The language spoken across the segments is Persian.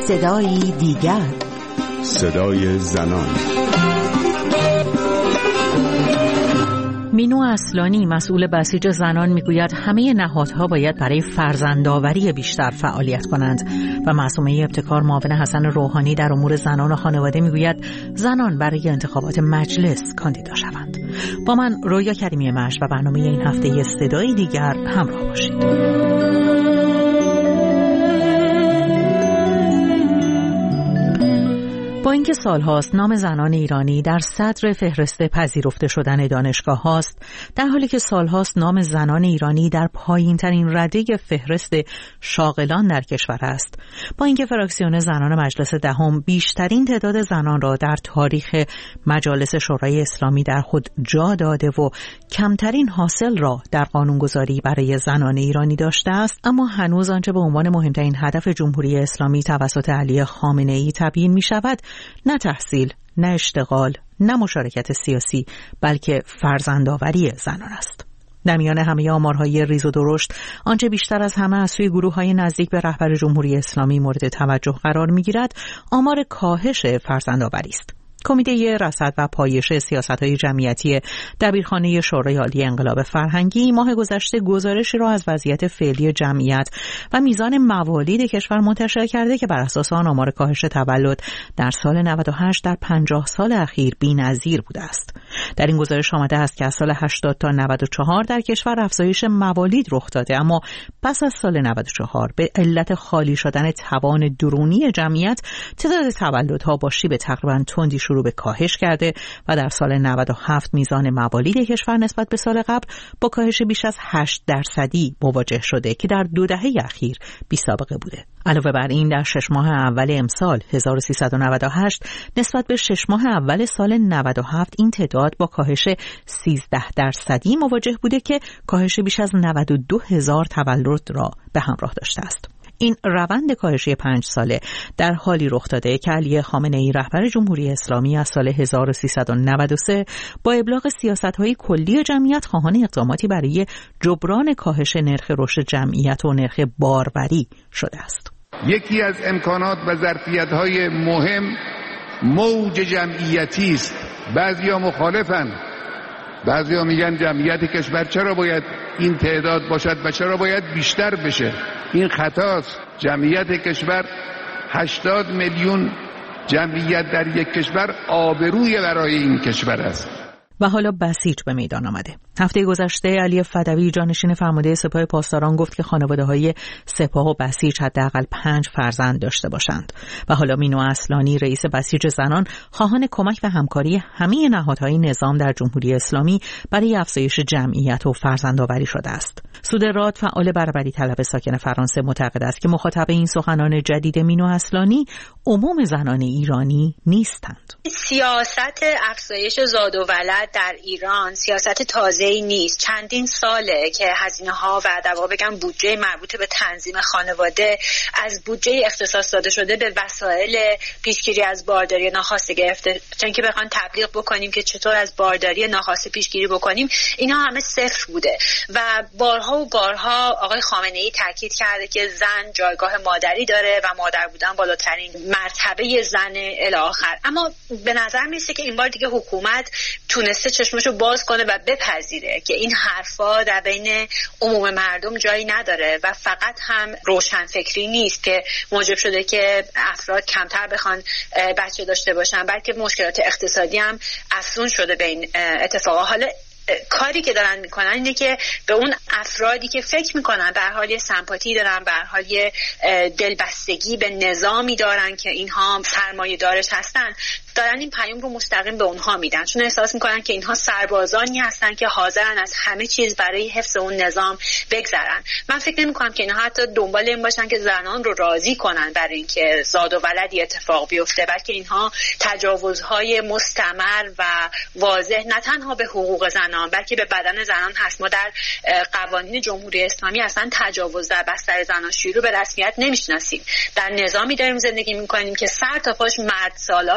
صدایی دیگر، صدای زنان. مینو اصلانی مسئول بسیج زنان میگوید همه نهادها باید برای فرزندآوری بیشتر فعالیت کنند و معصومه ابتکار معاون حسن روحانی در امور زنان و خانواده میگوید زنان برای انتخابات مجلس کاندیدا شوند. با من رویا کریمی مشت و برنامه این هفته صدایی دیگر همراه باشید. با اینکه سالهاست نام زنان ایرانی در صدر فهرست پذیرفته شدن دانشگاه هاست، در حالی که سالهاست نام زنان ایرانی در پایین‌ترین رده فهرست شاغلان در کشور است، با اینکه فراکسیون زنان مجلس دهم بیشترین تعداد زنان را در تاریخ مجالس شورای اسلامی در خود جا داده و کمترین حاصل را در قانونگذاری برای زنان ایرانی داشته است، اما هنوز آنچه به عنوان مهمترین هدف جمهوری اسلامی توسط علی خامنه‌ای تبیین می شود نه تحصیل، نه اشتغال، نه مشارکت سیاسی، بلکه فرزندآوری زنان است. در میان همه آمارهای ریز و درشت، آنچه بیشتر از همه از سوی گروه‌های نزدیک به رهبر جمهوری اسلامی مورد توجه قرار می‌گیرد، آمار کاهش فرزندآوری است. کمیته رصد و پایش سیاست‌های جمعیتی دبیرخانه شورای عالی انقلاب فرهنگی ماه گذشته گزارشی را از وضعیت فعلی جمعیت و میزان موالید کشور منتشر کرده که بر اساس آن آمار کاهش تولد در سال 98 در 50 سال اخیر بی‌نظیر بوده است. در این گزارش آمده است که از سال 80 تا 94 در کشور افزایش موالید رخ داده، اما پس از سال 94 به علت خالی شدن توان درونی جمعیت تعداد تولدها با شیب تقریباً تندی شروع به کاهش کرده و در سال 97 میزان موالید کشور نسبت به سال قبل با کاهش بیش از 8% مواجه شده که در 2 دهه اخیر بی‌سابقه بوده. علاوه بر این در 6 ماه اول امسال 1398 نسبت به 6 ماه اول سال 97 این تعداد با کاهش 13% مواجه بوده که کاهش بیش از 92,000 تولد را به همراه داشته است. این روند کاهشی 5 ساله در حالی رخ داده که علی خامنه‌ای رهبر جمهوری اسلامی از سال 1393 با ابلاغ سیاست‌های کلی جمعیت خواهان اقداماتی برای جبران کاهش نرخ رشد جمعیت و نرخ باروری شده است. یکی از امکانات و ظرفیت‌های مهم موج جمعیتی است. بعضیا مخالفن، بعضیا میگن جمعیت کشور چرا باید این تعداد باشد و چرا باید بیشتر بشه. این خطاست. جمعیت کشور 80 میلیون جمعیت در یک کشور آبروی برای این کشور است. و حالا بسیج به میدان آمده. هفته گذشته علی فدوی جانشین فرمانده سپاه پاسداران گفت که خانواده‌های سپاه و بسیج حداقل 5 فرزند داشته باشند و حالا مینو اصلانی رئیس بسیج زنان خواهان کمک و همکاری همه نهادهای نظام در جمهوری اسلامی برای افزایش جمعیت و فرزندآوری شده است. سودراد فعال برابری طلب ساکن فرانسه معتقد است که مخاطب این سخنان جدید مینو اصلانی عموم زنان ایرانی نیستند. سیاست افزایش زاد و ولد در ایران سیاست تازه‌ای نیست. چندین ساله که هزینه‌ها و در واقع بگم بودجه مربوط به تنظیم خانواده از بودجه اختصاص داده شده به وسایل پیشگیری از بارداری ناخواسته گرفته. چون که بخوان تبلیغ بکنیم که چطور از بارداری ناخواسته پیشگیری بکنیم، اینا همه صفر بوده و بارها و بارها آقای خامنه‌ای تاکید کرده که زن جایگاه مادری داره و مادر بودن بالاترین مرتبه زن الی آخر. اما به نظر میاد که این بار دیگه حکومت تونسته چشمشو باز کنه و بپذیره که این حرفا در بین عموم مردم جایی نداره و فقط هم روشن فکری نیست که موجب شده که افراد کمتر بخوان بچه داشته باشن، بلکه مشکلات اقتصادی هم افزون شده به این اتفاقا. حالا کاری که دارن میکنن اینه که به اون افرادی که فکر میکنن به هر حال یه سمپاتی دارن، به هر حال یه دلبستگی به نظامی دارن که اینها سرمایه دارش هستن، دارن این پیام رو مستقیم به اونها میدن، چون احساس میکنن که اینها سربازانی هستن که حاضرن از همه چیز برای حفظ اون نظام بگذرن. من فکر نمیکنم که اینها حتی دنبال این باشن که زنان رو راضی کنن برای اینکه زاد و ولدی اتفاق بیفته، بلکه اینها تجاوزهای مستمر و واضح نه تنها به حقوق زنان بلکه به بدن زنان هست. ما در قوانین جمهوری اسلامی اصلا تجاوز در بستر زناشویی رو به رسمیت نمیشناسیم. در نظامی داریم زندگی میکنیم که سر تا پاش مرد سالاره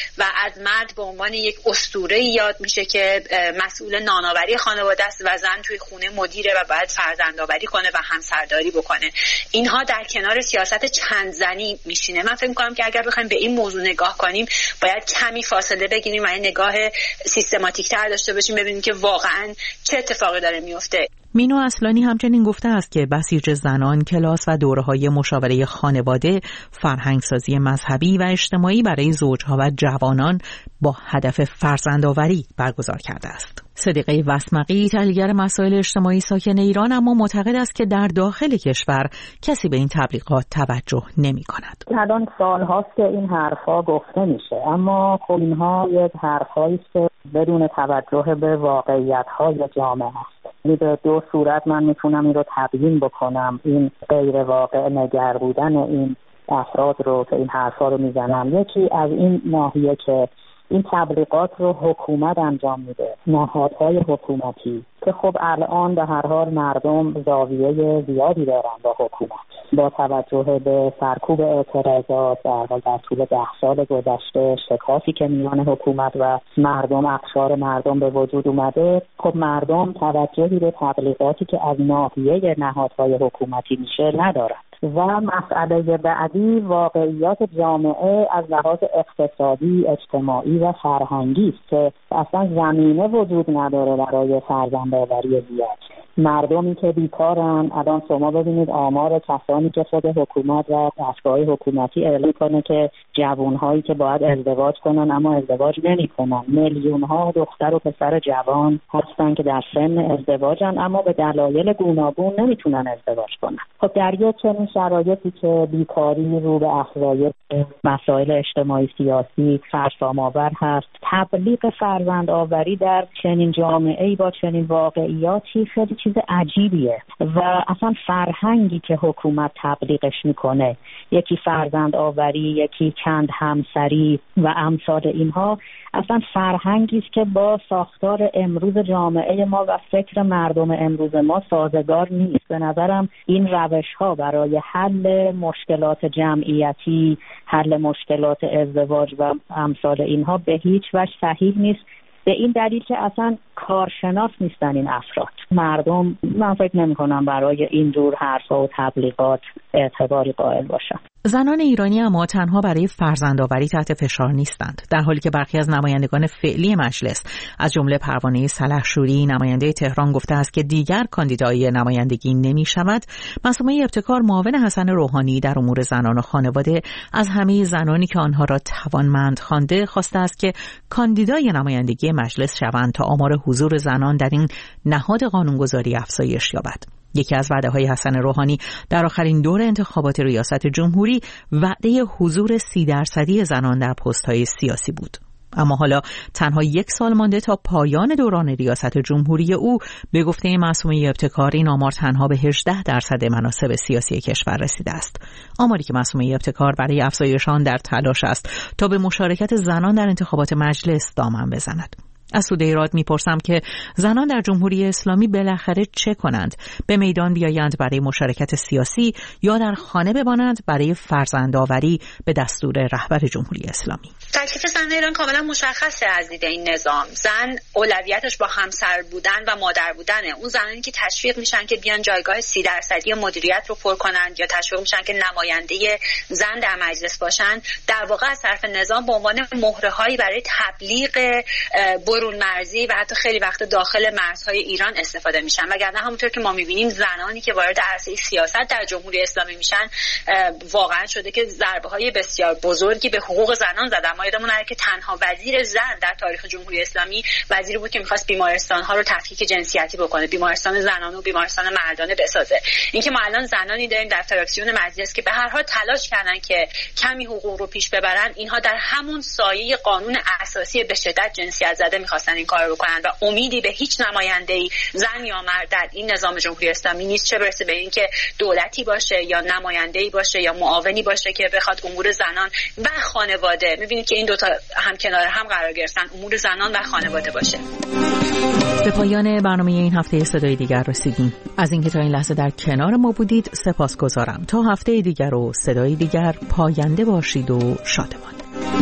و از مرد به عنوان یک اسطوره یاد میشه که مسئول نانآوری خانواده است و زن توی خونه مدیره و باید فرزندآوری کنه و همسرداری بکنه. اینها در کنار سیاست چند زنی میشینه. من فکر می‌کنم که اگر بخوایم به این موضوع نگاه کنیم باید کمی فاصله بگیریم و این نگاه سیستماتیک‌تر داشته باشیم، ببینیم که واقعاً چه اتفاقی داره میفته. مینو اصلانی همچنین گفته است که بسیج زنان، کلاس و دوره‌های مشاوره خانواده، فرهنگسازی مذهبی و اجتماعی برای زوجها و جوانان با هدف فرزندآوری برگزار کرده است. صدیقه وسمقی، تحلیلگر مسائل اجتماعی ساکن ایران، اما معتقد است که در داخل کشور کسی به این تبلیغات توجه نمی‌کند. الان سال‌هاست که این حرفا گفته میشه، اما خب اینها یک حرفایی است که بدون توجه به واقعیت‌های جامعه است. به دو صورت من میتونم این رو تبیین بکنم، این غیر واقع نگر بودن این افراد رو که این حرفا رو میزنن. یکی از این ناحیه که این تبلیغات رو حکومت انجام میده، نهادهای حکومتی، که خب الان به هر حال مردم زاویه زیادی دارن با حکومت. با توجه به سرکوب اعتراضات در طول 10 سال گذشته، شکافی که میان حکومت و مردم، اقشار مردم به وجود اومده، خب مردم توجهی به تبلیغاتی که از ناحیه نهادهای حکومتی میشه ندارن. و مسئله بعدی واقعیات جامعه از لحاظ اقتصادی، اجتماعی و فرهنگی است که اصلا زمینه وجود نداره برای فرزندآوری زیاد. مردمی که بیکارن، الان شما ببینید آمار کسانی که خود حکومت و دستگاه حکومتی اعلام کنه که جوانهایی که باید ازدواج کنن اما ازدواج نمی‌کنن، میلیون‌ها دختر و پسر جوان هستن که در سن ازدواجن اما به دلایل گوناگون نمیتونن ازدواج کنن. خب در یک چنین شرایطی که بیکاری رو به افزایش مسائل اجتماعی سیاسی فرسام‌آور هست، تبلیغ فرزندآوری در چنین جامعه‌ای با چنین واقعیاتی خیلی چیز عجیبیه و اصلا فرهنگی که حکومت تبلیغش میکنه، یکی فرزند آوری، یکی چند همسری و امثال اینها، اصلا فرهنگی است که با ساختار امروز جامعه ما و فکر مردم امروز ما سازگار نیست. به نظرم این روش‌ها برای حل مشکلات جمعیتی، حل مشکلات ازدواج و امثال اینها به هیچ وجه صحیح نیست، به این دلیل که اصلا کارشناس نیستن این افراد. مردم من فکر نمی کنم برای این جور حرفا و تبلیغات اعتباری قائل باشن. زنان ایرانی اما تنها برای فرزندآوری تحت فشار نیستند، در حالی که برخی از نمایندگان فعلی مجلس از جمله پروانه سلحشوری نماینده تهران گفته است که دیگر کاندیدای نمایندگی نمی‌شود. معصومه ابتکار معاون حسن روحانی در امور زنان و خانواده از همه زنانی که آنها را توانمند خوانده خواسته است که کاندیدای نمایندگی مجلس شوند تا آمار حضور زنان در این نهاد قانونگذاری افزایش یابد. یکی از وعده‌های حسن روحانی در آخرین دور انتخابات ریاست جمهوری وعده حضور 30% زنان در پست‌های سیاسی بود. اما حالا تنها 1 سال مانده تا پایان دوران ریاست جمهوری او، به گفته معصومه ابتکار این آمار تنها به 18% مناصب سیاسی کشور رسیده است. آماری که معصومه ابتکار برای افزایش آن در تلاش است تا به مشارکت زنان در انتخابات مجلس دامن بزند. از سوده ایراد میپرسم که زنان در جمهوری اسلامی بالاخره چه کنند؟ به میدان بیایند برای مشارکت سیاسی یا در خانه بمانند برای فرزندآوری به دستور رهبر جمهوری اسلامی؟ تکلیف زن ایران کاملا مشخصه از دید این نظام. زن اولویتش با همسر بودن و مادر بودنه. اون زنانی که تشویق میشن که بیان جایگاه 30% مدیریت رو پر کنند یا تشویق میشن که نماینده زن در مجلس باشن، در واقع از طرف نظام به عنوان مهرهایی برای تبلیغ برون مرزی و حتی خیلی وقت داخل مرزهای ایران استفاده میشن. وگرنه همونطور که ما میبینیم زنانی که وارد عرصه سیاست در جمهوری اسلامی میشن واقعا شده که ضربه‌های بسیار بزرگی به حقوق زنان زدن. ما یادمون نره که تنها وزیر زن در تاریخ جمهوری اسلامی وزیری بود که می‌خواست بیمارستان‌ها رو تفکیک جنسیتی بکنه، بیمارستان زنانه و بیمارستان مردانه بسازه. اینکه ما الان زنانی داریم در فراکسیون مجلس که به هر حال تلاش کردن که کمی حقوق رو پیش ببرن، اینها در همون سایه قانون اساسی به شدت جنسیت زده می‌خواستن این کارو بکنن و امیدی به هیچ نماینده‌ای زن یا مرد در این نظام جمهوری اسلامی نیست، چه برسه به اینکه دولتی باشه یا نماینده‌ای باشه یا معاونی باشه که بخواد امور زنان و خانواده، می‌بینید که این دو تا هم کنار هم قرار گرفتن، امور زنان و خانواده باشه. به پایان برنامه این هفته صدای دیگر رسیدیم. از اینکه تا این لحظه در کنار ما بودید سپاسگزارم. تا هفته دیگر و صدای دیگر، پاینده باشید و شادمان.